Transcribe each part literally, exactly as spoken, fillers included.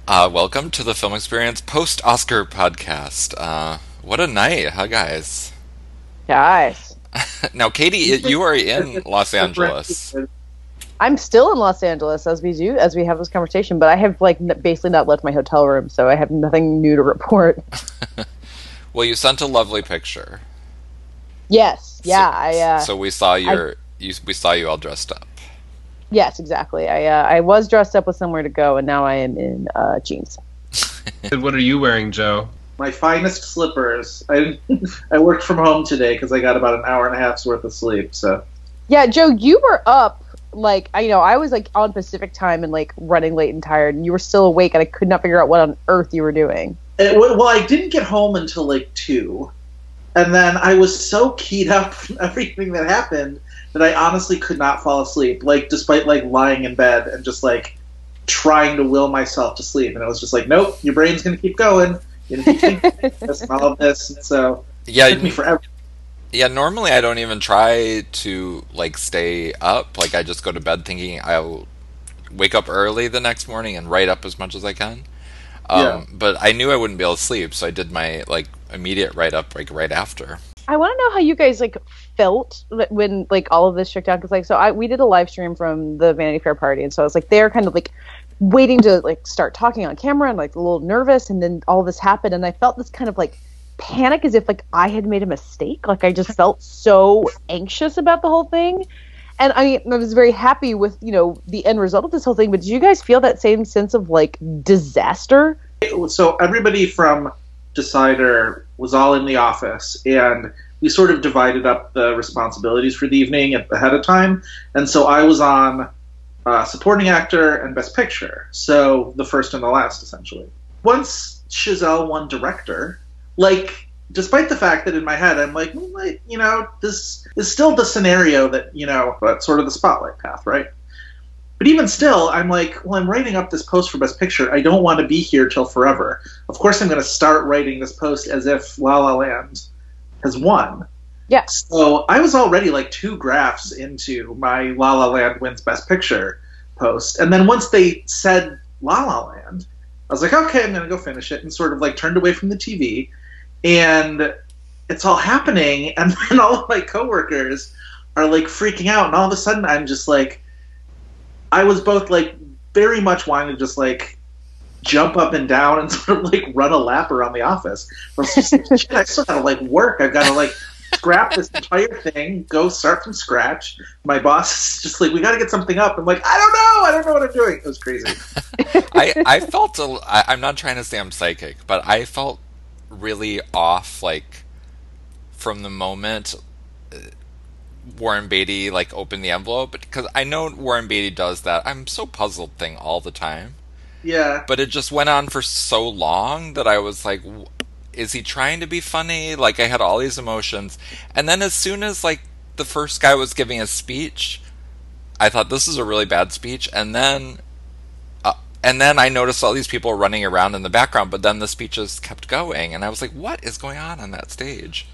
Uh, welcome to the Film Experience post-Oscar podcast. Uh, what a night, huh, guys? Guys, Now, Katie, You think you are that in it's Los Angeles. differentiated? I'm still in Los Angeles as we do as we have this conversation, but I have like n- basically not left my hotel room, so I have nothing new to report. Well, you sent a lovely picture. Yes, yeah, So, I uh, so we saw I your, you, we saw you all dressed up. yes, exactly. I uh, I was dressed up with somewhere to go, and now I am in uh, jeans. What are you wearing, Joe? My finest slippers. I I worked from home today because I got about an hour and a half's worth of sleep. So Yeah, Joe, you were up like I you know I was like on Pacific time and like running late and tired, and you were still awake, and I could not figure out what on earth you were doing. it, well, I didn't get home until like two, and then I was so keyed up from everything that happened that I honestly could not fall asleep. Like despite like lying in bed and just like trying to will myself to sleep, and it was just like, nope, your brain's gonna keep going. You're gonna keep thinking this and all of this, and so Yeah, it took me forever. yeah. Normally, I don't even try to like stay up. Like, I just go to bed thinking I'll wake up early the next morning and write up as much as I can. Um, Yeah. But I knew I wouldn't be able to sleep, so I did my like immediate write up like right after. I want to know how you guys like felt when like all of this shook down, because like so I we did a live stream from the Vanity Fair party, and so I was like there kind of like waiting to like start talking on camera and like a little nervous, and then all this happened, and I felt this kind of like panic as if like I had made a mistake. Like I just felt so anxious about the whole thing. And I, I was very happy with, you know, the end result of this whole thing, but did you guys feel that same sense of like disaster? So everybody from Decider was all in the office, and we sort of divided up the responsibilities for the evening at, ahead of time. And so I was on uh, supporting actor and best picture, so the first and the last, essentially. Once Chazelle won director, like, despite the fact that in my head I'm like, well, like, you know, this is still the scenario that, you know, but sort of the spotlight path, right? But even still, I'm like, well, I'm writing up this post for Best Picture. I don't want to be here till forever. Of course, I'm going to start writing this post as if La La Land has won. Yeah. So I was already like two graphs into my La La Land wins Best Picture post. And then once they said La La Land, I was like, okay, I'm going to go finish it, and sort of like turned away from the T V. And it's all happening. And then all of my coworkers are like freaking out. And all of a sudden, I'm just like, I was both like very much wanting to just like jump up and down and sort of like run a lap around the office. I was just like, shit, I still gotta like work. I've gotta like scrap this entire thing, go start from scratch. My boss is just like, we gotta get something up. I'm like, I don't know, I don't know what I'm doing. It was crazy. I I felt a, I, I'm not trying to say I'm psychic, but I felt really off like from the moment uh, Warren Beatty like opened the envelope, because I know Warren Beatty does that I'm so puzzled thing all the time. Yeah. But it just went on for so long that I was like, w- is he trying to be funny? Like, I had all these emotions. And then as soon as, like, the first guy was giving a speech, I thought, this is a really bad speech. And then, uh, and then I noticed all these people running around in the background, but then the speeches kept going. And I was like, what is going on on that stage?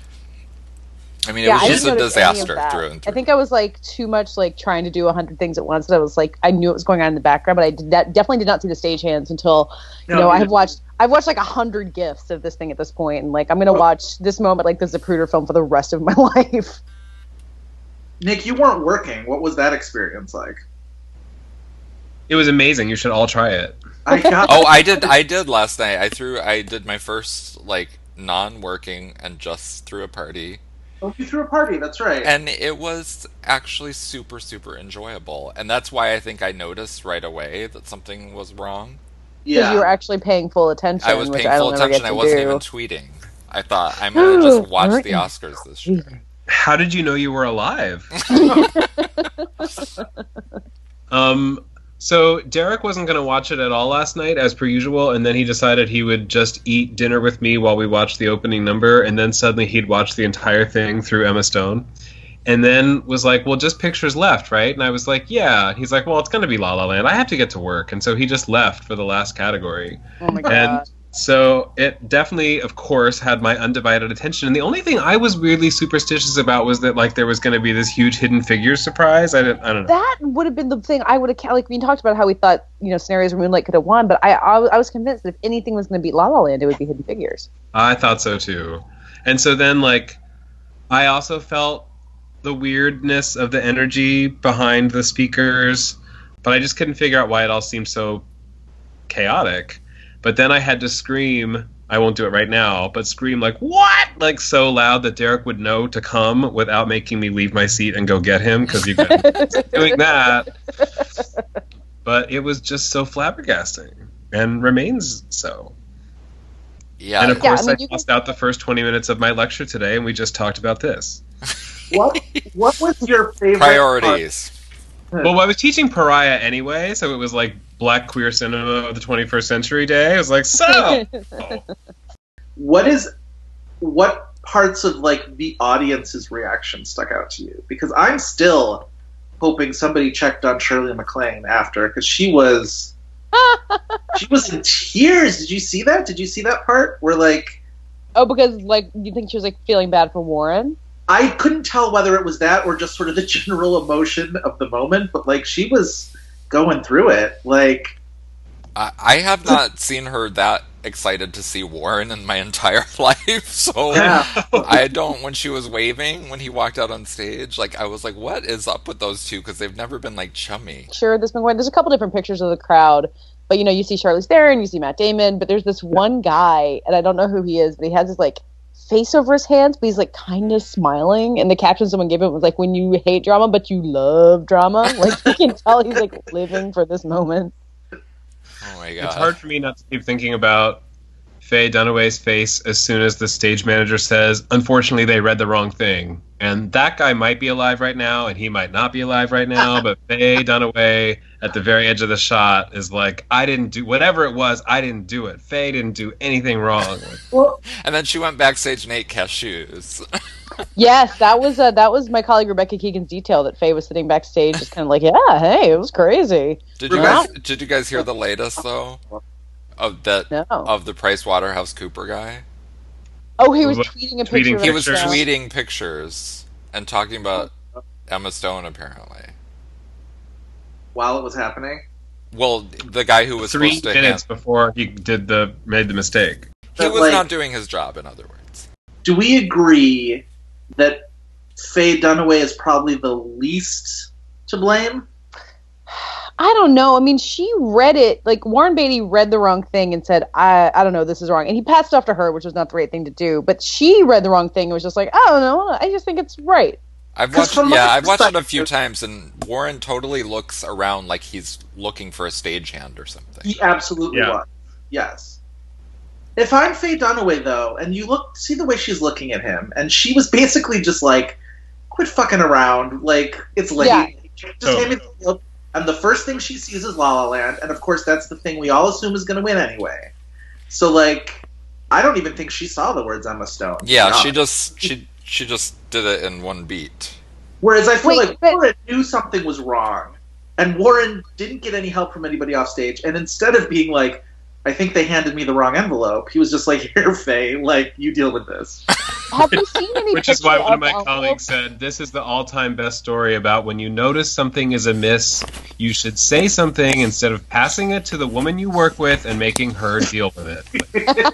I mean, it Yeah, was I just didn't a notice any of disaster that. through and through. I think I was like too much like trying to do a hundred things at once. And I was like, I knew it was going on in the background, but I did that, definitely did not see the stagehands until, you No, know, I neither have watched, I've watched like a hundred gifs of this thing at this point, and like I'm gonna watch this moment like the Zapruder film for the rest of my life. Nick, you weren't working. What was that experience like? It was amazing. You should all try it. I got Oh, I did. I did last night. I threw. I did my first like non-working and just threw a party. Oh, you threw a party, that's right. And it was actually super, super enjoyable. And that's why I think I noticed right away that something was wrong. Because yeah. you were actually paying full attention. I was which paying I full don't ever attention. get I to wasn't do. even tweeting. I thought, I'm going to just watch Aren't the you Oscars this year. How did you know you were alive? um, so Derek wasn't going to watch it at all last night, as per usual, and then he decided he would just eat dinner with me while we watched the opening number, and then suddenly he'd watch the entire thing through Emma Stone. And then was like, well, just pictures left, right? And I was like, yeah. He's like, well, it's going to be La La Land. I have to get to work. And so he just left for the last category. Oh my god. And So it definitely, of course, had my undivided attention. And the only thing I was weirdly superstitious about was that like there was going to be this huge Hidden Figures surprise. I didn't. I don't know. That would have been the thing I would have like. We talked about how we thought you know scenarios where Moonlight could have won, but I I, I was convinced that if anything was going to beat La La Land, it would be Hidden Figures. I thought so too. And so then like I also felt the weirdness of the energy behind the speakers, but I just couldn't figure out why it all seemed so chaotic. But then I had to scream, I won't do it right now, but scream like, what? Like so loud that Derek would know to come without making me leave my seat and go get him, because you couldn't doing that. But it was just so flabbergasting, and remains so. Yeah. And of Yeah, course I mean, I you lost can- out the first twenty minutes of my lecture today, and we just talked about this. What What was your favorite Priorities. part? Well, I was teaching Pariah anyway, so it was like Black queer cinema of the twenty-first century day. I was like, so... What is what parts of like the audience's reaction stuck out to you? Because I'm still hoping somebody checked on Shirley MacLaine after, because she was she was in tears. Did you see that? Did you see that part where like Oh, because like you think she was like feeling bad for Warren? I couldn't tell whether it was that or just sort of the general emotion of the moment, but like she was going through it. Like I, I have not seen her that excited to see Warren in my entire life, so Yeah. I don't. When she was waving, when he walked out on stage, like I was like, "What is up with those two?" Because they've never been like chummy. Sure, there's been going. There's a couple different pictures of the crowd, but you know, you see Charlize Theron, you see Matt Damon, but there's this one guy, and I don't know who he is, but he has his like face over his hands, but he's like kind of smiling. And the caption someone gave him was like, "When you hate drama, but you love drama." Like you can tell he's like living for this moment. Oh my god! It's hard for me not to keep thinking about Faye Dunaway's face as soon as the stage manager says, unfortunately, they read the wrong thing. And that guy might be alive right now, and he might not be alive right now, but Faye Dunaway at the very edge of the shot is like, I didn't do, whatever it was, I didn't do it. Faye didn't do anything wrong. well, And then she went backstage and ate cashews. Yes, that was uh, that was my colleague Rebecca Keegan's detail that Faye was sitting backstage, just kind of like, yeah, hey, it was crazy. Did you Yeah. guys? Did you guys hear the latest though? Of that No. of the Price Waterhouse Cooper guy. Oh, he was What- tweeting a tweeting picture. of He was Pictures. himself. tweeting pictures and talking about Emma Stone apparently. while it was happening. Well, the guy who was Three supposed to minutes hand, before he did the made the mistake. he But, was like- not doing his job. In other words, Do we agree that Faye Dunaway is probably the least to blame? I don't know. I mean, she read it, like, Warren Beatty read the wrong thing and said, I I don't know, this is wrong. And he passed it off to her, which was not the right thing to do. But she read the wrong thing and was just like, I don't know, I just think it's right. I've 'Cause watched. from my Yeah, I've watched it a few perspective- times, and Warren totally looks around like he's looking for a stagehand or something. He absolutely Yeah. was. Yes. If I'm Faye Dunaway, though, and you look see the way she's looking at him, and she was basically just like, quit fucking around. Like, it's late. Yeah. Just Totally. hand me the field. And the first thing she sees is La La Land, and of course that's the thing we all assume is going to win anyway. So, like, I don't even think she saw the words Emma Stone. to be Yeah, she honest. just she she just did it in one beat. Whereas I feel Wait, like but- Warren knew something was wrong, and Warren didn't get any help from anybody off stage. And instead of being like, "I think they handed me the wrong envelope," he was just like, "Here, Faye, like you deal with this." Have you seen any Which is why picture one of my Elmo? colleagues said, this is the all-time best story about when you notice something is amiss, you should say something instead of passing it to the woman you work with and making her deal with it.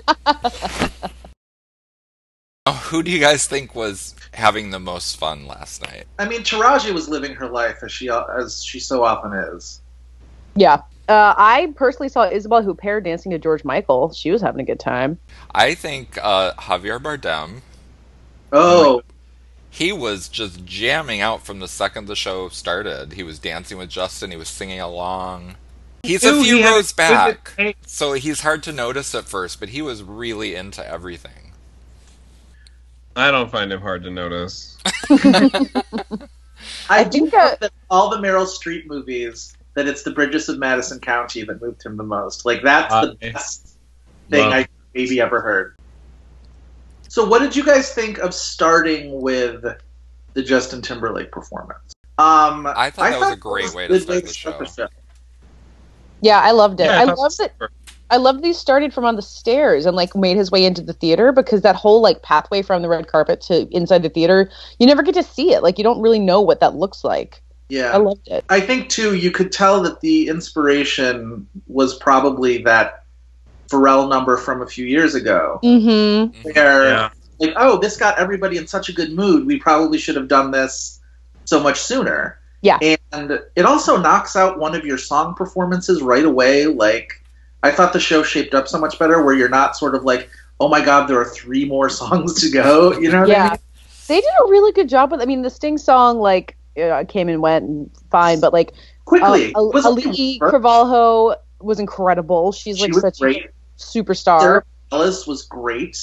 Oh, who do you guys think was having the most fun last night? I mean, Taraji was living her life as she as she so often is. Yeah. Uh, I personally saw Isabelle Huppert dancing to George Michael. She was having a good time. I think uh, Javier Bardem. Oh, He was just jamming out from the second the show started. He was dancing with Justin. He was singing along. He's a Ew, few he had rows a back, good taste. so he's hard to notice at first, but he was really into everything. I don't find him hard to notice. I, I do think think that- that all the Meryl Streep movies, that it's the Bridges of Madison County that moved him the most. Like that's the I best thing love- I maybe ever heard. So, what did you guys think of starting with the Justin Timberlake performance? Um, I thought that was a it great was way a to good start way the start show. the show. Yeah, I loved it. Yeah, I thought loved so. it. I love that he started from on the stairs and like made his way into the theater, because that whole like pathway from the red carpet to inside the theater, you never get to see it. Like you don't really know what that looks like. Yeah. I loved it. I think too, you could tell that the inspiration was probably that Pharrell number from a few years ago, Mm-hmm. where Yeah. like, oh, this got everybody in such a good mood. We probably should have done this so much sooner. Yeah. And it also knocks out one of your song performances right away. Like, I thought the show shaped up so much better, where you're not sort of like, oh my god, there are three more songs to go. You know what Yeah. I mean? They did a really good job with. I mean, the Sting song like uh, came and went and fine, but like Quickly. uh, It was Ali like- Carvalho was incredible. She's She like was such great. a superstar. Sarah Bareilles was great.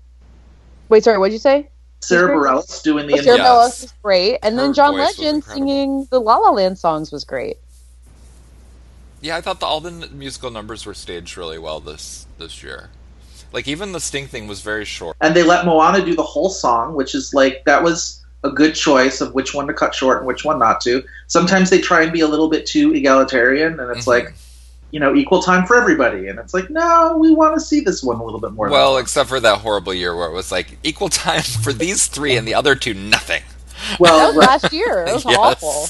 Wait, sorry, what'd you say? Sarah great. Bareilles doing the Oh, Sarah Yes. Bareilles was great, and Her then John voice was Legend incredible. singing the La La Land songs was great. Yeah, I thought the, all the n- musical numbers were staged really well this this year. Like even the Sting thing was very short. and they let Moana do the whole song, which is like, that was a good choice of which one to cut short and which one not to. Sometimes they try and be a little bit too egalitarian, and it's Mhm. like, you know, equal time for everybody, and it's like, no, we want to see this one a little bit more. Well, than except for that horrible year where it was like equal time for these three and the other two nothing. That well, was last year. It was Yes. awful.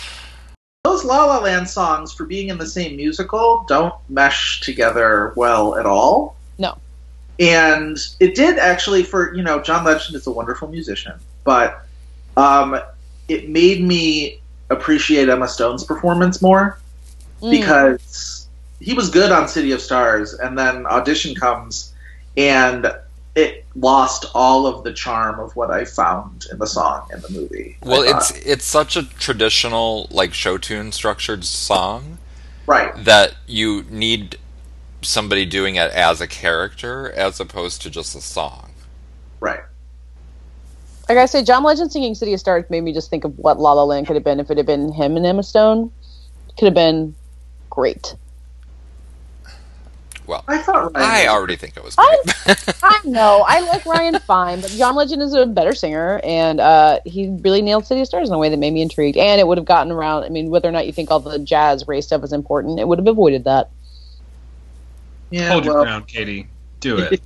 those La La Land songs, for being in the same musical, don't mesh together well at all. No. And it did actually, for, you know, John Legend is a wonderful musician, but um, it made me appreciate Emma Stone's performance more, Mm. because he was good on City of Stars, and then Audition comes, and it lost all of the charm of what I found in the song in the movie. I Well, thought. it's it's such a traditional like show tune structured song right. that you need somebody doing it as a character as opposed to just a song. Right. I gotta say, John Legend singing City of Stars made me just think of what La La Land could have been if it had been him and Emma Stone. Could have been great. Well, I thought Ryan I was- already think it was I- great. I know. I like Ryan fine, but John Legend is a better singer, and uh, he really nailed City of Stars in a way that made me intrigued. And it would have gotten around. I mean, whether or not you think all the jazz race stuff is important, it would have avoided that. Yeah, Hold your well, ground, Katie. Do it.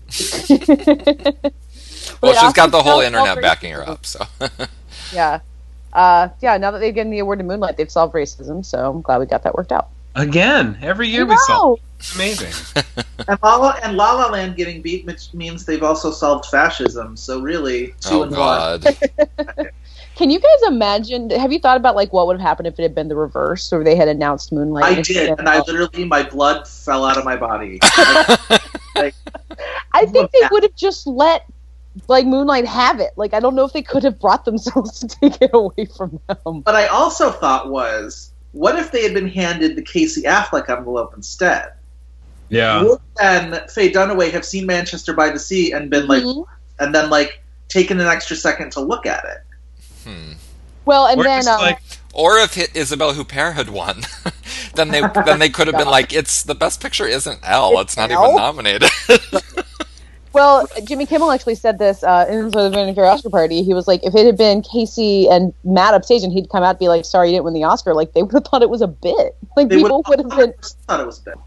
Well, it she's also got the whole felt internet very- backing her up, so. Yeah. Uh, yeah, now that they've given the award to Moonlight, they've solved racism, so I'm glad we got that worked out. Again, every year we No! saw. It's amazing. and La La and La La Land getting beat, which means they've also solved fascism. So really, two Oh and one. god. Can you guys imagine? Have you thought about like what would have happened if it had been the reverse, or they had announced Moonlight? I instead did, of- and I literally, my blood fell out of my body. Like, I think they would have just let like Moonlight have it. Like I don't know if they could have brought themselves to take it away from them. But I also thought was, what if they had been handed the Casey Affleck envelope instead? Yeah. Would then Faye Dunaway have seen Manchester by the Sea and been like, Mhm. and then like taken an extra second to look at it? Hmm. Well, and Or then just uh, like, Or if Hi- Isabelle Huppert had won, then they then they could have been like, "It's the best picture isn't Elle. It's, It's not Elle? even nominated." well, Jimmy Kimmel actually said this uh, in the Vanity Fair Oscar party. He was like, if it had been Casey and Matt upstage, and he'd come out and be like, "Sorry, you didn't win the Oscar," like they would have thought it was a bit. Like They people would have been. thought it was bad.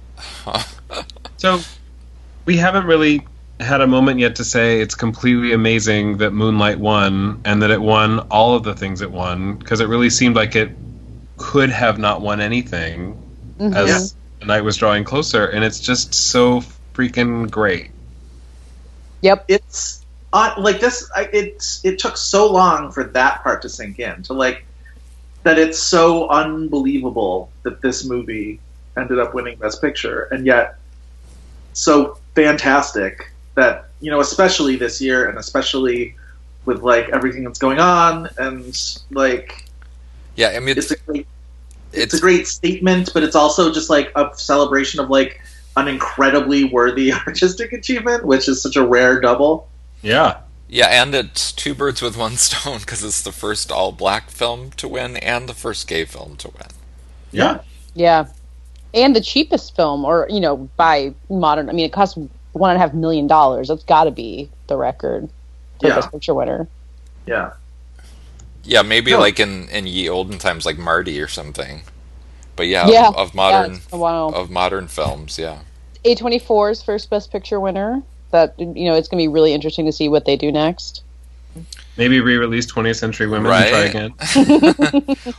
so we haven't really had a moment yet to say it's completely amazing that Moonlight won and that it won all of the things it won, because it really seemed like it could have not won anything Mhm. as the night was drawing closer, and it's just so freaking great. Yep. It's uh, like this. I, it's it took so long for that part to sink in, to like that it's so unbelievable that this movie ended up winning Best Picture, and yet so fantastic that, you know, especially this year, and especially with like everything that's going on, and like yeah, I mean, it's it's, a great it's, it's a great statement, but it's also just like a celebration of like an incredibly worthy artistic achievement, which is such a rare double. Yeah. yeah, and it's two birds with one stone because it's the first all-black film to win and the first gay film to win. Yeah. Yeah. And the cheapest film, or, you know, by modern, I mean, it costs one and a half million dollars. That's got to be the record for Yeah. Best Picture winner. Yeah. Yeah, maybe No. like in, in ye olden times, like Marty or something. But yeah, Yeah. of, of modern Yeah, wow. of modern films, yeah. A twenty-four's first Best Picture winner. That, you know, it's going to be really interesting to see what they do next. Maybe re-release twentieth Century Women Right? and try again.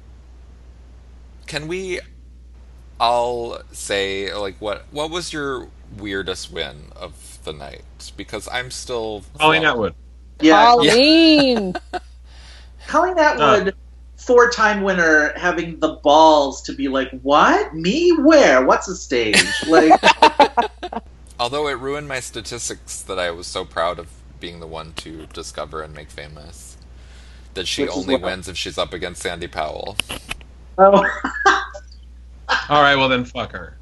Can we all say, like, what what was your weirdest win of the night? Because I'm still... Colleen well, Atwood. Yeah, Colleen! Colleen Atwood, four-time winner, having the balls to be like, "What? Me? Where? What's a stage?" Like, Although it ruined my statistics that I was so proud of being the one to discover and make famous. That she Which is only what? wins if she's up against Sandy Powell. oh, All right, well then, fuck her.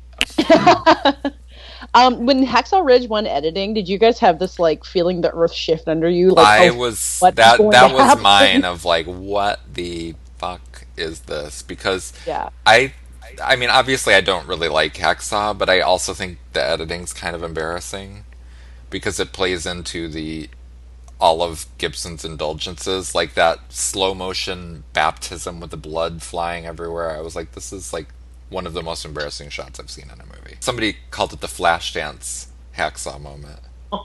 um, when Hacksaw Ridge won editing, did you guys have this like feeling the earth shift under you? Like, I oh, was what is that going that to was happen? mine of like, what the fuck is this? Because yeah, I I mean, obviously I don't really like Hacksaw, but I also think the editing's kind of embarrassing because it plays into the all of Gibson's indulgences, like that slow motion baptism with the blood flying everywhere. I was like, this is like one of the most embarrassing shots I've seen in a movie. Somebody called it the Flashdance Hacksaw moment.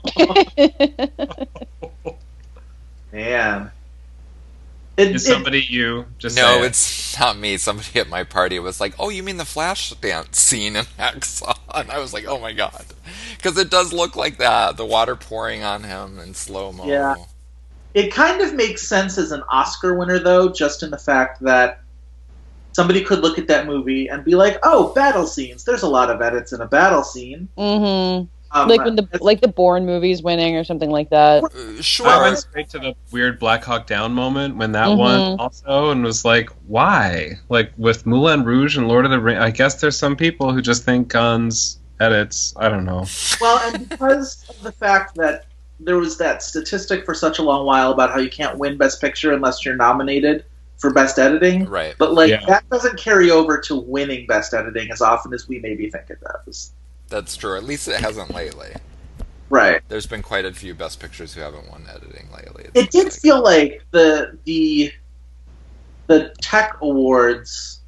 man. It, Is it- somebody you? Just No, say it. it's not me. Somebody at my party was like, "Oh, you mean the Flashdance scene in Hacksaw?" And I was like, "Oh my god," because it does look like that. The water pouring on him in slow mo. Yeah. It kind of makes sense as an Oscar winner, though, just in the fact that somebody could look at that movie and be like, "Oh, battle scenes. There's a lot of edits in a battle scene." mm-hmm. Um, like when the that's- like the Bourne movies winning or something like that. Uh, sure. I went straight to the weird Black Hawk Down moment when that Mhm. won also, and was like, why? Like with Moulin Rouge and Lord of the Rings, I guess there's some people who just think guns edits. I don't know. Well, and because of the fact that there was that statistic for such a long while about how you can't win Best Picture unless you're nominated for Best Editing, Right. but like Yeah. that doesn't carry over to winning Best Editing as often as we maybe think it does. That's true. At least it hasn't lately. Right. There's been quite a few Best Pictures who haven't won editing lately. It seems did like. feel like the the the tech awards,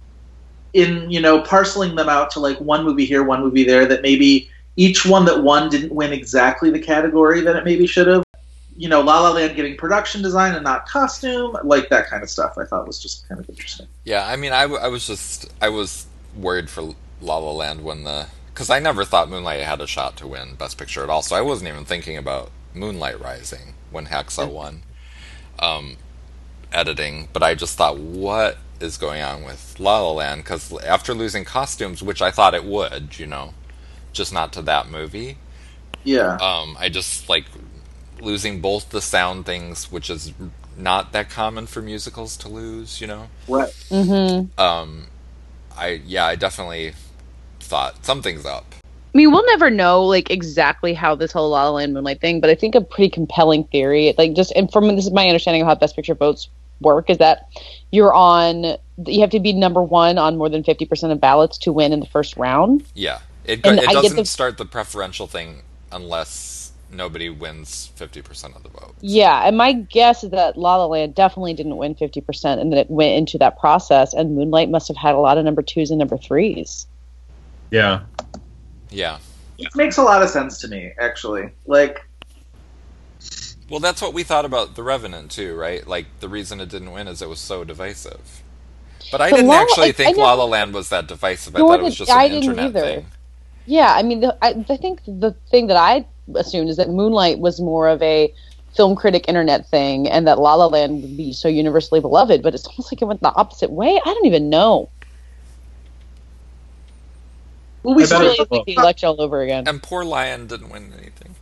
in you know parceling them out to like one movie here, one movie there, that maybe each one that won didn't win exactly the category that it maybe should have. You know, La La Land getting production design and not costume, like that kind of stuff. I thought was just kind of interesting. Yeah, I mean, I, w- I was just I was worried for La La Land when the because I never thought Moonlight had a shot to win Best Picture at all, so I wasn't even thinking about Moonlight Rising when Hacksaw won um, editing. But I just thought, what is going on with La La Land? Because after losing costumes, which I thought it would, you know, just not to that movie. Yeah. Um, I just like losing both the sound things, which is not that common for musicals to lose, you know. Right. Mm-hmm. Um, I yeah, I definitely thought something's up. I mean, we'll never know like exactly how this whole La La Land Moonlight thing, but I think a pretty compelling theory, like just and from this is my understanding of how Best Picture votes work, is that you're on you have to be number one on more than fifty percent of ballots to win in the first round. Yeah, it go- And it I get doesn't the- start the preferential thing unless nobody wins fifty percent of the vote. Yeah, and my guess is that La La Land definitely didn't win fifty percent, and that it went into that process, and Moonlight must have had a lot of number twos and number threes. Yeah. Yeah. It makes a lot of sense to me, actually. Like, Well, that's what we thought about The Revenant too, right? Like the reason it didn't win is it was so divisive. But I But didn't La La- actually I- think I La never- La Land was that divisive. I Nor thought it was did- just an I didn't internet either. thing. Yeah, I mean, the, I, I think the thing that I assumed is that Moonlight was more of a film critic internet thing, and that La La Land would be so universally beloved. But it's almost like it went the opposite way. I don't even know. well, we I It's bet sort really of, like the election all over again. And poor Lion didn't win anything.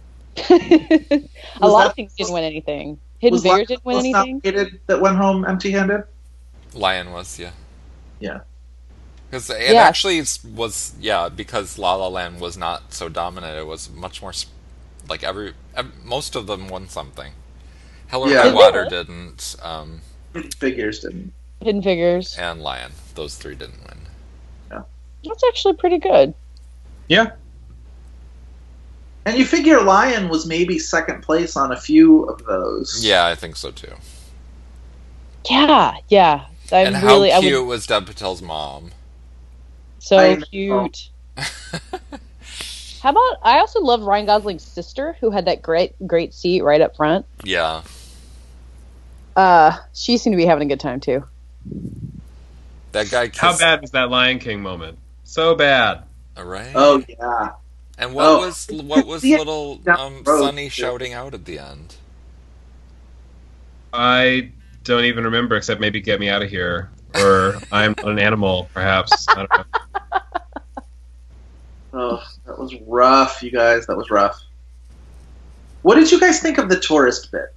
a Was lot that- of things didn't win anything. Hidden was Figures Lion didn't win was anything. nominated that went home empty-handed. Lion was, yeah. Yeah. Because it Yeah. actually s- was, yeah, because La La Land was not so dominant. It was much more, sp- like every, ev- most of them won something. Hell or Yeah. High Water didn't, um, Figures didn't. Hidden Figures. and Lion. Those three didn't win. That's actually pretty good. Yeah. And you figure Lion was maybe second place on a few of those. Yeah, I think so too. Yeah, yeah. I'm and how really, I cute would, was Dev Patel's mom? so I know. cute. How about, I also love Ryan Gosling's sister, who had that great, great seat right up front. Yeah. Uh, she seemed to be having a good time, too. That guy kissed... How bad was that Lion King moment? So bad. All right. Oh yeah. And what Oh. was what was Yeah, little down um, the road, Sonny too. shouting out at the end? I don't even remember, except maybe "Get me out of here" or "I'm not an animal," perhaps. I don't know. Oh, that was rough, you guys. That was rough. What did you guys think of the tourist bit?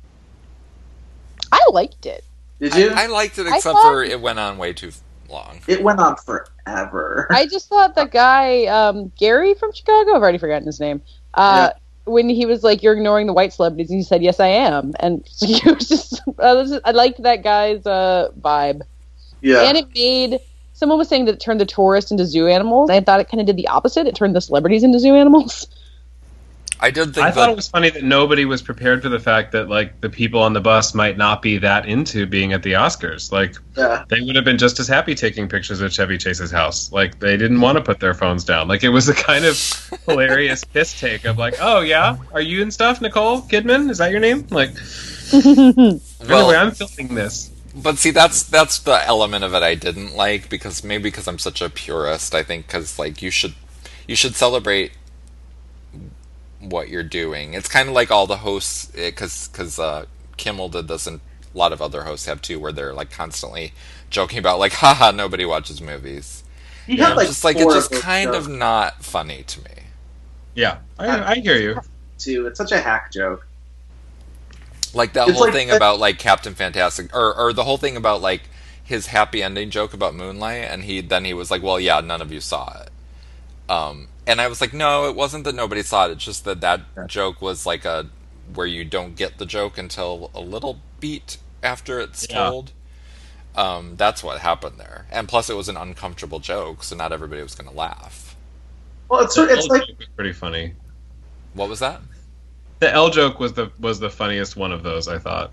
I liked it. Did you? I, I liked it, I except thought- for it went on way too long. It went on forever. I just thought the guy, um, Gary from Chicago, I've already forgotten his name, uh, when he was like, "You're ignoring the white celebrities," and he said, "Yes, I am." And so he was just, I, was just, I liked that guy's uh, vibe. Yeah. And it made, someone was saying that it turned the tourists into zoo animals. I thought it kind of did the opposite. It turned the celebrities into zoo animals. I did think I that thought it was funny that nobody was prepared for the fact that like the people on the bus might not be that into being at the Oscars. Like Yeah. they would have been just as happy taking pictures at Chevy Chase's house. Like they didn't want to put their phones down. Like it was a kind of hilarious piss take of like, oh yeah, are you and stuff, Nicole Kidman? Is that your name? Like well, anyway, I'm filming this. but see, that's that's the element of it I didn't like, because maybe because I'm such a purist. I think because like you should you should celebrate what you're doing. It's kind of like all the hosts, because because uh, Kimmel did this, and a lot of other hosts have too, where they're like constantly joking about like, haha, nobody watches movies. He Yeah, had like just like four it's of just those kind jokes, of not funny to me. Yeah, I, I hear you. too. It's such a hack joke. Like that It's whole like thing the- about like Captain Fantastic, or or the whole thing about like his happy ending joke about Moonlight, and he then he was like, well, yeah, none of you saw it. Um, and I was like, no, it wasn't that nobody saw it. It's just that that Yeah. joke was like a where you don't get the joke until a little beat after it's Yeah. told. Um, that's what happened there. And plus, it was an uncomfortable joke, so not everybody was going to laugh. Well, it's The sort- it's L like joke was pretty funny. What was that? The L joke was the was the funniest one of those, I thought.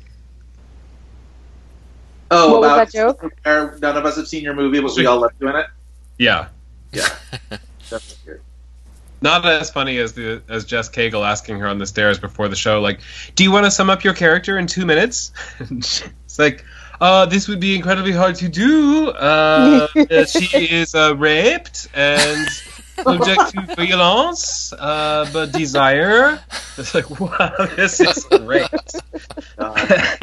oh, What was about that joke? where none of us have seen your movie, but we all love you in it. Yeah. Yeah, that's good. Not as funny as the as Jess Cagle asking her on the stairs before the show, like, "Do you want to sum up your character in two minutes?" It's like, uh, this would be incredibly hard to do. Uh, uh, she is uh, raped and subject to violence, uh, but desire. It's like, wow, this is great. God.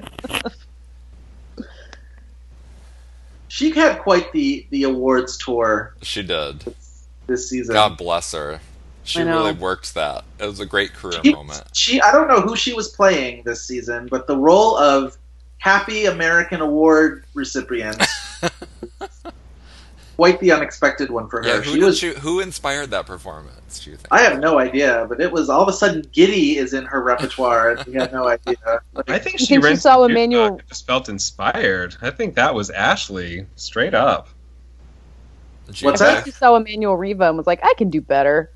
She had quite the the awards tour She did. this season. God bless her. She I know. really worked that. It was a great career She, moment. she, I don't know who she was playing this season, but the role of Happy American Award recipient, quite the unexpected one for her. Yeah, who, she did was. she, who inspired that performance, do you think? I have no idea, but it was all of a sudden Giddy is in her repertoire, and we had no idea. Like, I think You she think she rented saw the Emmanuel- book and just felt inspired. I think that was Ashley, straight up. Gee, What's I that? think she saw Emmanuel Riva and was like, I can do better.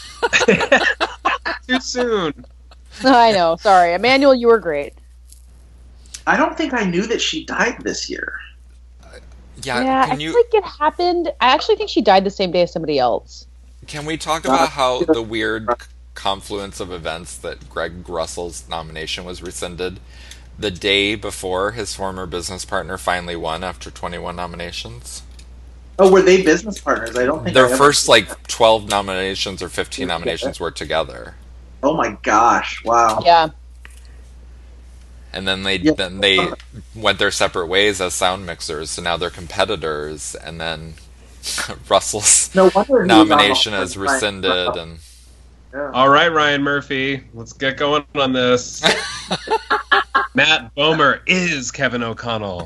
Too soon. I know. Sorry. Emmanuel, you were great. I don't think I knew that she died this year. Yeah, yeah, I can feel you like it happened. I actually think she died the same day as somebody else. can we talk about how the weird confluence of events that Greg Russell's nomination was rescinded the day before his former business partner finally won after twenty-one nominations? Oh, were they business partners? I don't think Their I ever- first like twelve nominations or fifteen nominations were together. Oh my gosh! Wow. Yeah. And then they Yeah. then they went their separate ways as sound mixers, so now they're competitors. And then Russell's No wonder he was on the nomination whole is thing. rescinded, and Yeah. All right, Ryan Murphy, let's get going on this. Matt Bomer is Kevin O'Connell.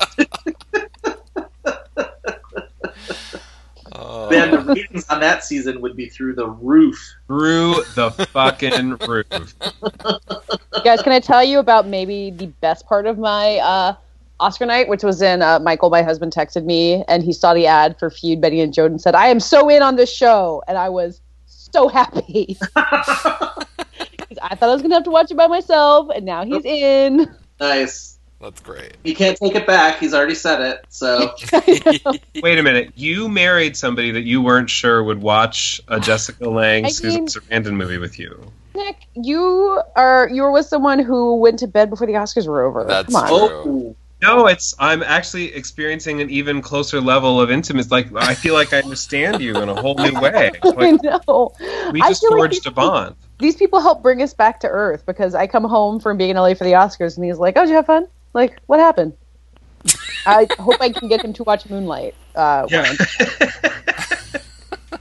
oh, Man, the ratings on that season would be through the roof. Through the fucking roof. Guys, can I tell you about maybe the best part of my uh, Oscar night, which was in uh, Michael, my husband, texted me, and he saw the ad for Feud, Betty and Joan, and said, I am so in on this show. And I was so happy. 'Cause I thought I was going to have to watch it by myself, and now he's in. Nice. That's great. He can't take it back. He's already said it. So Wait a minute. You married somebody that you weren't sure would watch a Jessica Lange I Susan mean- Sarandon movie with you. Nick, you are you were with someone who went to bed before the Oscars were over. That's Come on. true. oh, No, it's I'm actually experiencing an even closer level of intimacy. Like I feel like I understand you in a whole new way. I Like, know. we I just feel like forged these a bond. These people help bring us back to earth because I come home from being in L A for the Oscars and he's like, "Oh, did you have fun? Like, what happened?" I hope I can get him to watch Moonlight. Uh, when Yeah. I'm-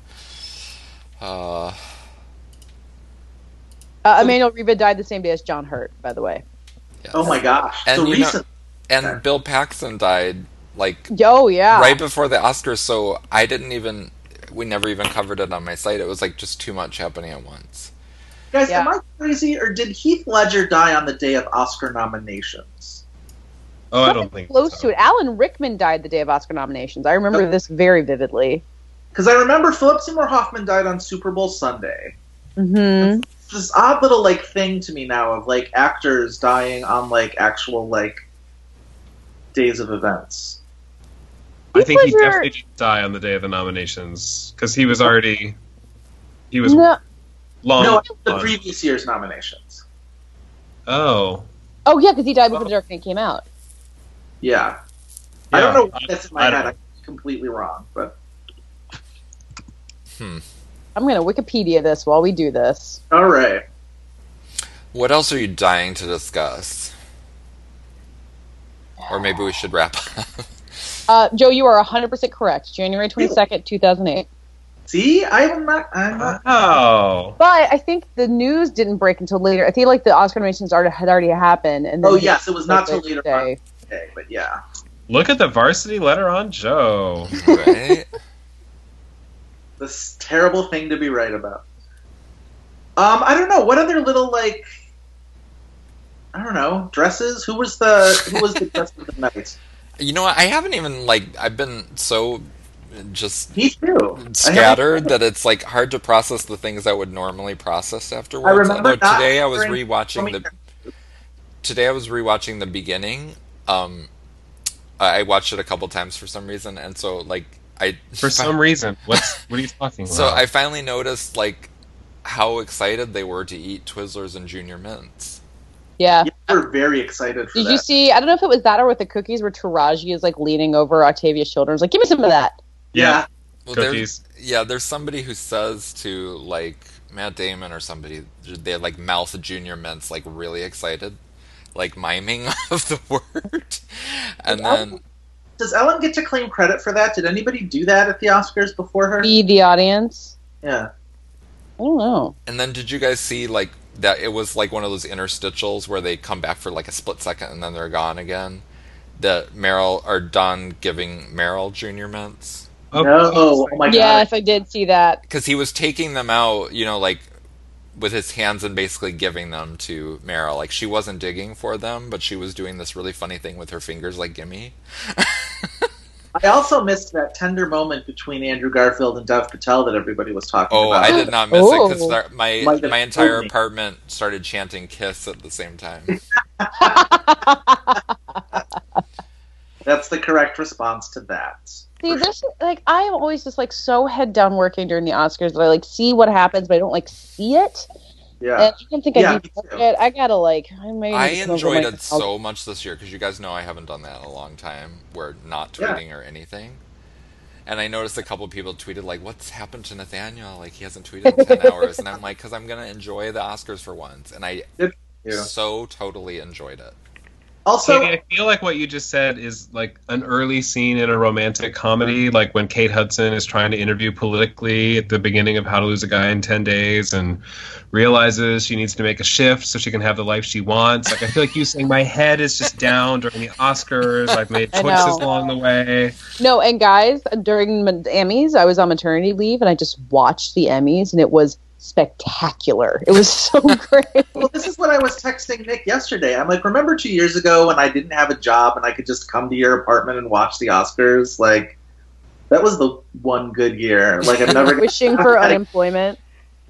Uh, uh, Emmanuel Riva died the same day as John Hurt, by the way. yes. oh my gosh. And so you know- recent. And Bill Paxton died like Yo, yeah. right before the Oscars, so I didn't even. We never even covered it on my site. It was like just too much happening at once. Guys, Yeah. am I crazy, or did Heath Ledger die on the day of Oscar nominations? Oh, I Something don't think close so. to it. Alan Rickman died the day of Oscar nominations. I remember Yep. this very vividly. Because I remember Philip Seymour Hoffman died on Super Bowl Sunday. Mm-hmm. It's this odd little like thing to me now of like actors dying on like actual like days of events. I think he Heath Ledger- definitely didn't die on the day of the nominations because he was already he was No. long. no, the gone. previous year's nominations. Oh, Oh, yeah, because he died before The Dark Knight came out. Yeah. I don't Yeah. know why that's in my I head. don't- I'm completely wrong, but Hmm. I'm going to Wikipedia this while we do this. all right. What else are you dying to discuss? Or maybe we should wrap up. Uh, Joe, you are one hundred percent correct. January twenty-second, two thousand eight. See, I'm not. I'm not. oh, But I think the news didn't break until later. I think like the Oscar nominations already, had already happened. And then Oh yes, it was not till like, later day. on today, but yeah. look at the varsity letter on Joe. Right? This terrible thing to be right about. Um, I don't know. What other little like, I don't know, dresses? Who was the who was the dress of the night? You know what? I haven't even, like, I've been so just Me too. I scattered that it's, like, hard to process the things I would normally process afterwards. I remember Although not today I was hearing- rewatching the today I was rewatching the beginning. Um, I I watched it a couple times for some reason, and so like I For some reason, what's what are you talking about? so I finally noticed like how excited they were to eat Twizzlers and Junior Mints. Yeah. You were very excited for Did that. you see? I don't know if it was that or with the cookies, where Taraji is like leaning over Octavia's shoulder. It's like, give me some of that. yeah, Well, cookies. There's, yeah, there's somebody who says to like Matt Damon or somebody, they like mouth Junior Mints like really excited, like miming of the word, and then Does Ellen get to claim credit for that? Did anybody do that at the Oscars before her? Feed the audience. Yeah. I don't know. and then did you guys see like that? It was like one of those interstitials where they come back for like a split second and then they're gone again. That Meryl or Don giving Meryl Junior Mints. Oh, no. Oh my god. Yes, I did see that. Because he was taking them out, you know, like with his hands and basically giving them to Meryl. Like she wasn't digging for them, but she was doing this really funny thing with her fingers, like gimme. I also missed that tender moment between Andrew Garfield and Dev Patel that everybody was talking Oh, about. I did not miss it Oh. because my Might have my entire told me. apartment started chanting "Kiss" at the same time. That's the correct response to that. See, this like I am always just like so head down working during the Oscars that I like see what happens, but I don't like see it. Yeah. And I don't think Yeah, I need me to too. watch it. I gotta like. I, may I need to come over enjoyed my it house. so much this year because you guys know I haven't done that in a long time. Where not Yeah. tweeting or anything. And I noticed a couple people tweeted like, "What's happened to Nathaniel? Like he hasn't tweeted in ten hours." And I'm like, "Cause I'm gonna enjoy the Oscars for once." And I Yeah. so totally enjoyed it. Also, Katie, I feel like what you just said is like an early scene in a romantic comedy, like when Kate Hudson is trying to interview politically at the beginning of How to Lose a Guy in ten days and realizes she needs to make a shift so she can have the life she wants. Like I feel like you saying my head is just down during the Oscars. I've made I choices know. along the way. No, and guys, during the Emmys, I was on maternity leave and I just watched the Emmys and it was spectacular. It was so great. well, this is what I was texting Nick yesterday. I'm like, remember two years ago when I didn't have a job and I could just come to your apartment and watch the Oscars? Like, that was the one good year. Like, I've never Wishing for unemployment.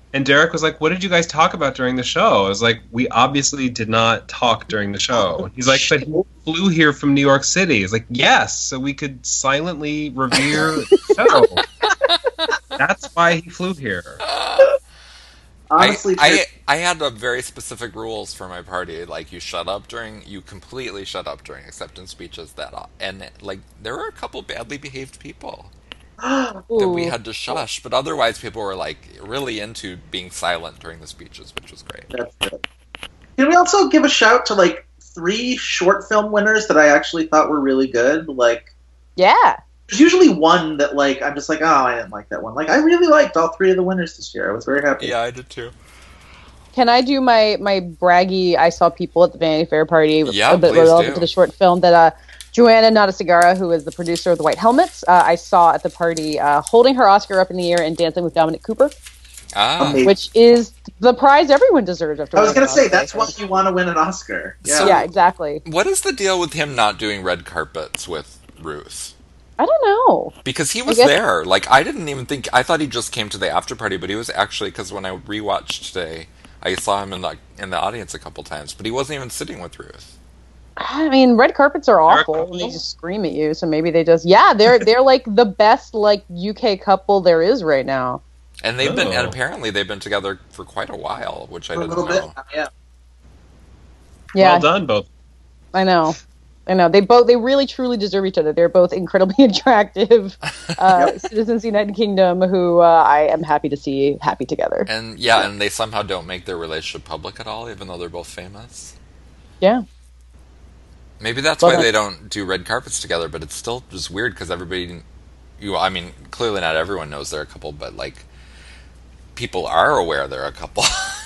And Derek was like, what did you guys talk about during the show? I was like, we obviously did not talk during the show. And he's like, but he flew here from New York City. He's like, yes, so we could silently revere the show. That's why he flew here. Honestly, I, I I had a very specific rules for my party. Like, you shut up during, you completely shut up during acceptance speeches. That and like there were a couple badly behaved people that we had to shush, but otherwise people were like really into being silent during the speeches, which was great. That's good. Can we also give a shout to like three short film winners that I actually thought were really good? Like, Yeah. there's usually one that like I'm just like, oh, I didn't like that one. Like, I really liked all three of the winners this year. I was very happy. Yeah, I did too. Can I do my, my braggy, I saw people at the Vanity Fair party Yeah, a bit please relevant do. to the short film that uh, Joanna Nadasegara, who is the producer of The White Helmets, uh, I saw at the party uh, holding her Oscar up in the air and dancing with Dominic Cooper, Ah, Amazing. which is the prize everyone deserves after I was winning gonna an say Oscar, I that's think. why you want to win an Oscar. Yeah. So- Yeah, exactly. what is the deal with him not doing red carpets with Ruth? I don't know. Because he was guess- there. Like, I didn't even think... I thought he just came to the after party, but he was actually... Because when I rewatched today, I saw him in the, in the audience a couple times, but he wasn't even sitting with Ruth. I mean, red carpets are They're a awful. couple? And they just scream at you, so maybe they just... Yeah, they're they're like the best like U K couple there is right now. And they've been... Oh. And apparently they've been together for quite a while, which I For a didn't little know. bit. Yeah. Yeah, Well done, both. I know. I know. They both, they really truly deserve each other. They're both incredibly attractive uh, citizens of the United Kingdom who uh, I am happy to see happy together. And yeah, and they somehow don't make their relationship public at all, even though they're both famous. Yeah. Maybe that's Well, why that- they don't do red carpets together, but it's still just weird because everybody... You, I mean, clearly not everyone knows they're a couple, but, like, people are aware they're a couple.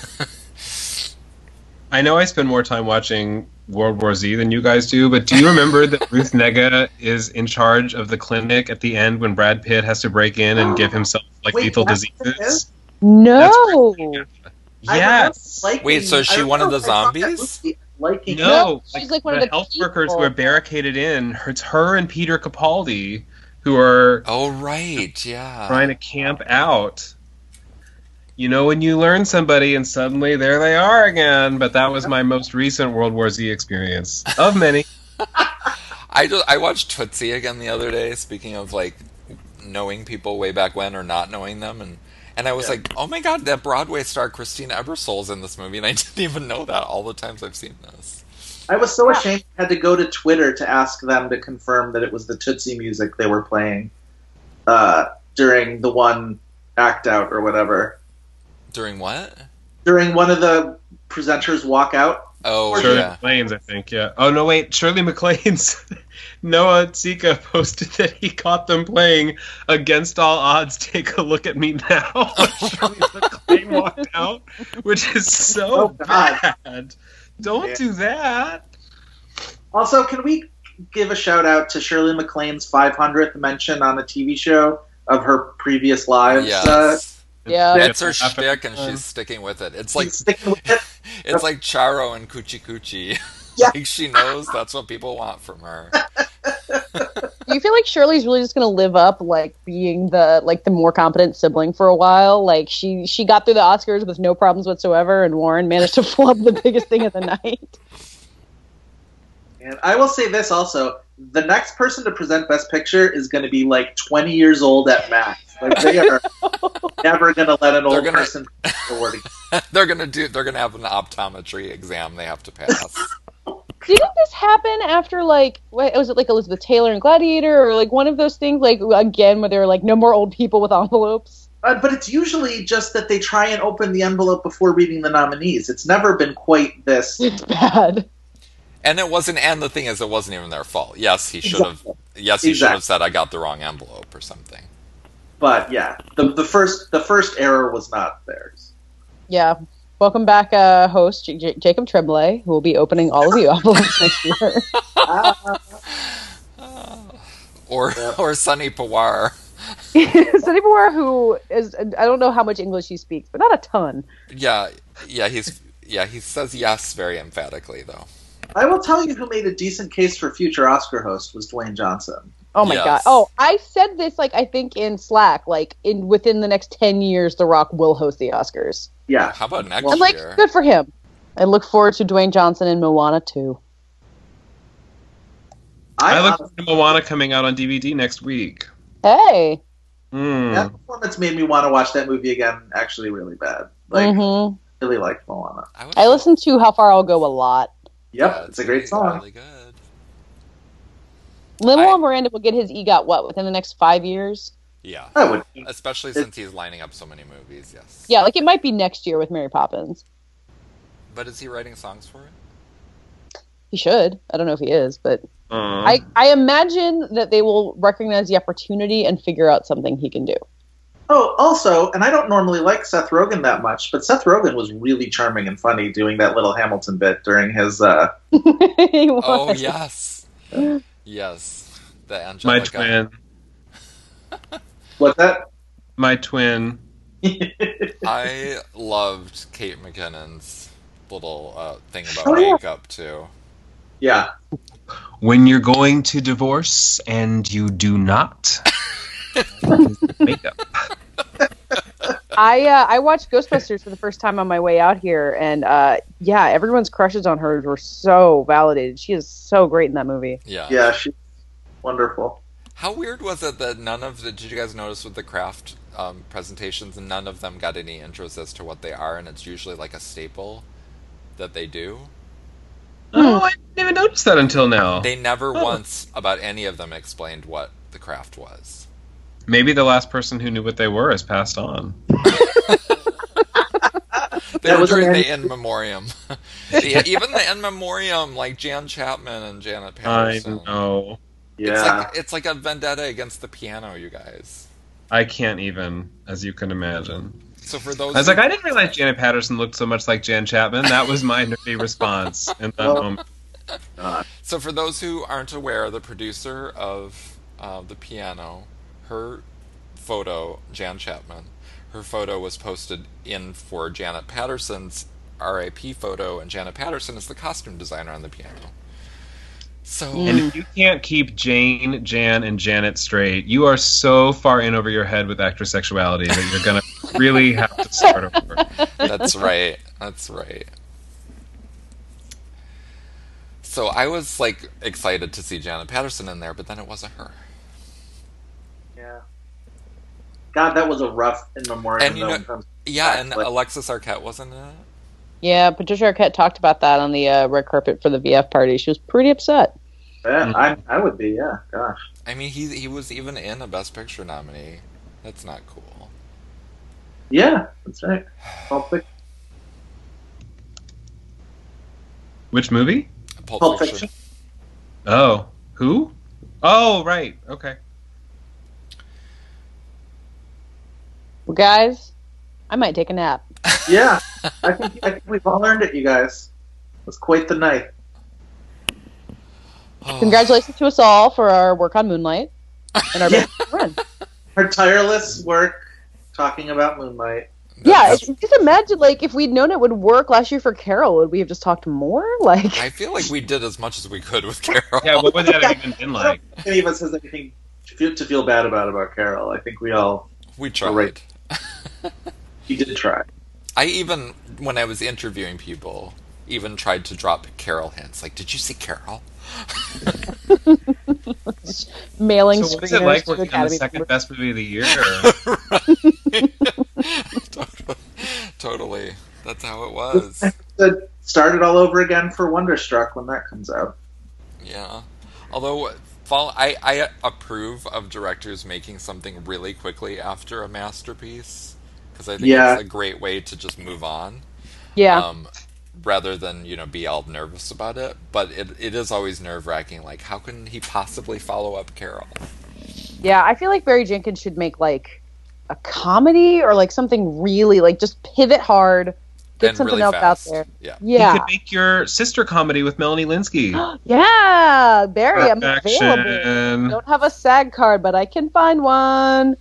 I know I spend more time watching World War Z than you guys do, but do you remember that Ruth Negga is in charge of the clinic at the end when Brad Pitt has to break in and give himself like Wait, lethal that's what it diseases? is? No. I Yes. remember liking- Wait, so is I she one of remember the I saw that zombies? movie Liking No, No, she's like one the of the health workers who people. are barricaded in. It's her and Peter Capaldi who are Oh, right, yeah. trying to camp out. You know, when you learn somebody and suddenly there they are again. But that was my most recent World War Z experience of many. I, just, I watched Tootsie again the other day, speaking of, like, knowing people way back when or not knowing them, and and I was Yeah. like, oh my god, that Broadway star Christina Ebersol's in this movie, and I didn't even know that all the times I've seen this. I was so ashamed I had to go to Twitter to ask them to confirm that it was the Tootsie music they were playing uh, during the one act out or whatever. During what? During one of the presenters' walkout. Oh, Shirley yeah. MacLaine's, I think, yeah. Oh, no, wait, Shirley MacLaine's. Noah Tsika posted that he caught them playing Against All Odds, Take a Look at Me Now. Shirley MacLaine walked out, which is so Oh, God. bad. Don't Yeah. do that. Also, can we give a shout out to Shirley MacLaine's five hundredth mention on a T V show of her previous lives? Yes. Uh, Yeah. That's her After- shtick, and she's sticking with it. It's like she's sticking with it. it's like Charo and Coochie Coochie. Yeah. Like, she knows that's what people want from her. Do you feel like Shirley's really just gonna live up like being the like the more competent sibling for a while? Like she she got through the Oscars with no problems whatsoever, and Warren managed to flub the biggest thing of the night. And I will say this also: the next person to present Best Picture is going to be like twenty years old at max. Like they are never going to let an They're old gonna- person award again. they're gonna do. They're gonna have an optometry exam they have to pass. Didn't this happen after like what was it like Elizabeth Taylor and Gladiator or like one of those things like again where they're like no more old people with envelopes? Uh, but it's usually just that they try and open the envelope before reading the nominees. It's never been quite this. It's bad. And it wasn't. And the thing is, it wasn't even their fault. Yes, he should have. Yes, he should Exactly. have said, "I got the wrong envelope" or something. But yeah, the the first the first error was not theirs. Yeah. Welcome back, uh, host J- J- Jacob Tremblay, who will be opening all of the envelopes next year. Or or Sunny Pawar. Sonny Boer, who is I don't know how much English he speaks, but not a ton. Yeah, yeah, he's yeah he says yes very emphatically though. I will tell you who made a decent case for future Oscar host was Dwayne Johnson. Oh my Yes. god. Oh, I said this like I think in Slack, like in within the next ten years, The Rock will host the Oscars. Yeah. How about next And like, year? good for him. I look forward to Dwayne Johnson in Moana too. I, I, look honestly- forward to Moana coming out on D V D next week. Hey. Mm. That's one that's made me want to watch that movie again. Actually, really bad. Like, hmm really liked Moana. I, was I listened to How Far I'll Go a lot. Yep, Yeah, it's a great really- song. Really good. Lin-Manuel I- Miranda will get his EGOT, what, within the next five years? Yeah. I would. Especially since he's lining up so many movies, yes. Yeah, like it might be next year with Mary Poppins. But is he writing songs for it? He should. I don't know if he is, but Aw. I, I imagine that they will recognize the opportunity and figure out something he can do. Oh, also, and I don't normally like Seth Rogen that much, but Seth Rogen was really charming and funny doing that little Hamilton bit during his. Uh, He Oh, was. yes. Yes. The My Angelica. twin. what's that? My twin. I loved Kate McKinnon's little uh, thing about Oh, yeah. makeup, too. Yeah. When you're going to divorce and you do not makeup. I uh, I watched Ghostbusters for the first time on my way out here, and uh, yeah, everyone's crushes on her were so validated. She is so great in that movie. Yeah. Yeah, she's wonderful. How weird was it that none of the... Did you guys notice with the craft um, presentations, none of them got any intros as to what they are, and it's usually like a staple that they do? Oh, I didn't even notice that until now. They never Oh. once, about any of them, explained what the craft was. Maybe the last person who knew what they were has passed on. They That were was during an the end- in memoriam. The- even the in memoriam, like Jan Chapman and Janet I Patterson. know. Yeah. It's like it's like a vendetta against the piano, you guys. I can't even, as you can imagine. So for those, I was who- like, I didn't realize Janet Patterson looked so much like Jan Chapman. That was my nerdy response in that Well- moment. God. so for those who aren't aware, the producer of uh, the piano, her photo, Jan Chapman, her photo was posted in for Janet Patterson's R I P photo, and Janet Patterson is the costume designer on the piano. So And if you can't keep Jane, Jan, and Janet straight, you are so far in over your head with actor sexuality that you're going to really have to start over. that's right. That's right. So I was like excited to see Janet Patterson in there, but then it wasn't her. Yeah. God, that was a rough in memoriam. And you though, know- in terms- Yeah, and Like- Alexis Arquette wasn't in it. Yeah, Patricia Arquette talked about that on the uh, red carpet for the V F party. She was pretty upset. Yeah, I, I would be. Yeah. Gosh. I mean, he he was even in a Best Picture nominee. That's not cool. Yeah, that's right. Pulp Fiction. Which movie? Pulp, Pulp Fiction. Fiction. Oh, who? Oh, right. Okay. Well, guys, I might take a nap. Yeah, I think I think we've all earned it, you guys. It was quite the night. Oh. Congratulations to us all for our work on Moonlight and our Yeah. best run. Her tireless work talking about Moonlight. Yeah, That's- it's- just imagine like if we'd known it would work last year for Carol, would we have just talked more? Like, I feel like we did as much as we could with Carol. Yeah, what would that have even been I like? don't think any of us has anything to feel, to feel bad about about Carol. I think we all we tried. Right. we did try. I even, when I was interviewing people, even tried to drop Carol hints. Like, did you see Carol? mailing So what was screeners it like to working on the Academy second members. best movie of the year? totally. Totally. That's how it was. It started all over again for Wonderstruck when that comes out. Yeah. Although, fall, I, I approve of directors making something really quickly after a masterpiece. Because I think Yeah. it's a great way to just move on. Yeah, Um, rather than, you know, be all nervous about it. But it, it is always nerve-wracking. Like, how can he possibly follow up Carol? yeah. I feel like Barry Jenkins should make like a comedy or like something really like just pivot hard, get And something really else fast. out there. Yeah. You Yeah, could make your sister comedy with Melanie Linsky. yeah. Barry, I'm available. Perfection. Don't have a SAG card, but I can find one.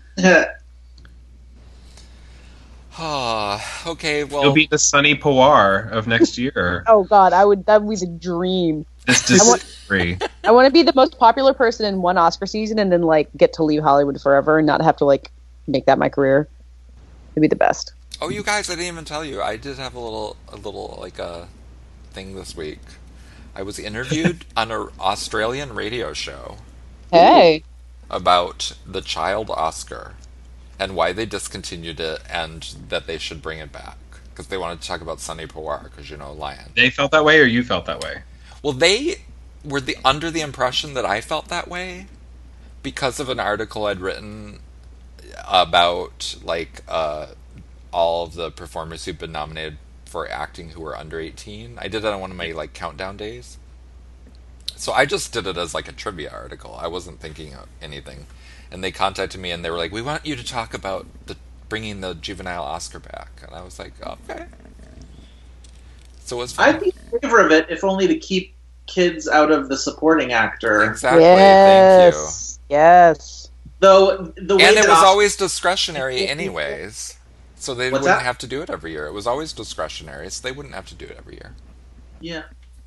Ah, okay, well... You'll be the Sunny Poir of next year. Oh God, I would. That would be the dream. This I want- free. I want to be the most popular person in one Oscar season and then like get to leave Hollywood forever and not have to like make that my career. It'd be the best. Oh, you guys, I didn't even tell you. I did have a little, a little like a thing this week. I was interviewed on an Australian radio show Hey. about the child Oscar and why they discontinued it and that they should bring it back because they wanted to talk about Sonny Pawar because you know Lion. They felt that way, or you felt that way? Well, they were the under the impression that I felt that way because of an article I'd written about like uh, all of the performers who've been nominated for acting who were under eighteen. I did it on one of my like countdown days. So I just did it as like a trivia article. I wasn't thinking of anything. And they contacted me and they were like, "We want you to talk about the bringing the juvenile Oscar back." And I was like, "Okay." So it was fun. I'd be in favor of it if only to keep kids out of the supporting actor. Exactly. Yes. Thank Yes. Though the way you. And it that was Oscar- always discretionary anyways. So they What's wouldn't that? have to do it every year. It was always discretionary, so they wouldn't have to do it every year. Yeah.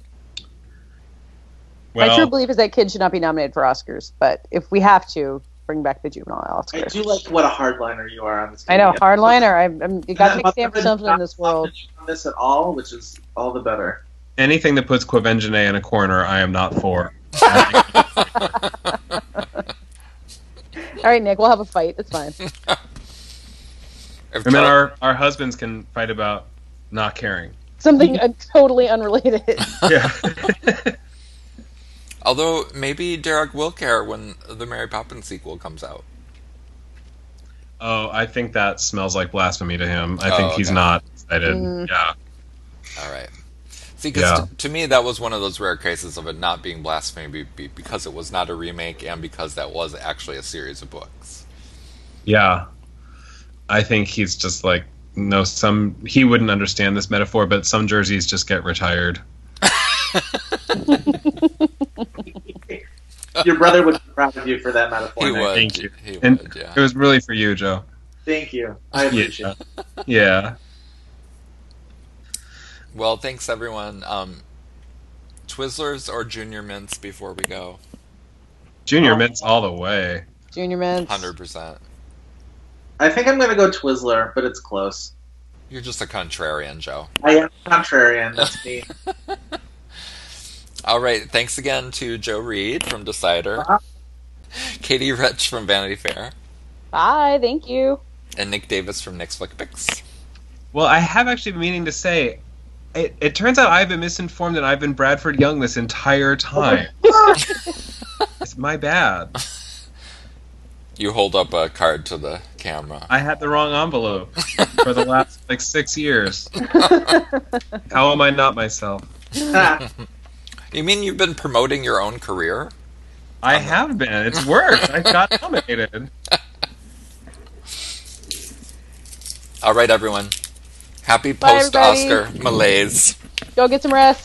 Well, My true belief is that kids should not be nominated for Oscars, but if we have to, bring back the juvenile I Oscar. do like what a hardliner you are on this. I know, media. hardliner. I'm, I'm you got to And make stand for I'm something in not this world. on this at all, which is all the better. anything that puts Quavengene in a corner, I am not for. All right, Nick, we'll have a fight. It's fine. If And then Char- our, our husbands can fight about not caring. Something uh, totally unrelated. Yeah. Although maybe Derek will care when the Mary Poppins sequel comes out. Oh, I think that smells like blasphemy to him. I Oh, think he's okay. not excited. Mm. Yeah. All right. See, because Yeah. t- to me that was one of those rare cases of it not being blasphemy be- be- because it was not a remake and because that was actually a series of books. Yeah. I think he's just like, no, some, he wouldn't understand this metaphor, but some jerseys just get retired. Your brother would be proud of you for that metaphor. He Nick. would. Thank you. He And would, yeah. it was really for you, Joe. Thank you. I appreciate it. Yeah. Well, thanks everyone. Um, Twizzlers or Junior Mints before we go? Junior Oh. Mints all the way. Junior Mints. one hundred percent. I think I'm going to go Twizzler, but it's close. You're just a contrarian, Joe. I am contrarian. That's me. All right. Thanks again to Joe Reed from Decider, Uh-huh. Katie Rich from Vanity Fair, Bye. Thank you. and Nick Davis from Nick's Flick Picks. Well, I have actually been meaning to say, it, it turns out I've been misinformed and I've been Bradford Young this entire time. It's my bad. You hold up a card to the camera. I had the wrong envelope for the last like six years. How am I not myself? You mean you've been promoting your own career? I have been. It's worked. I got nominated. All right, everyone. Happy Bye, post everybody. Oscar malaise. Go get some rest.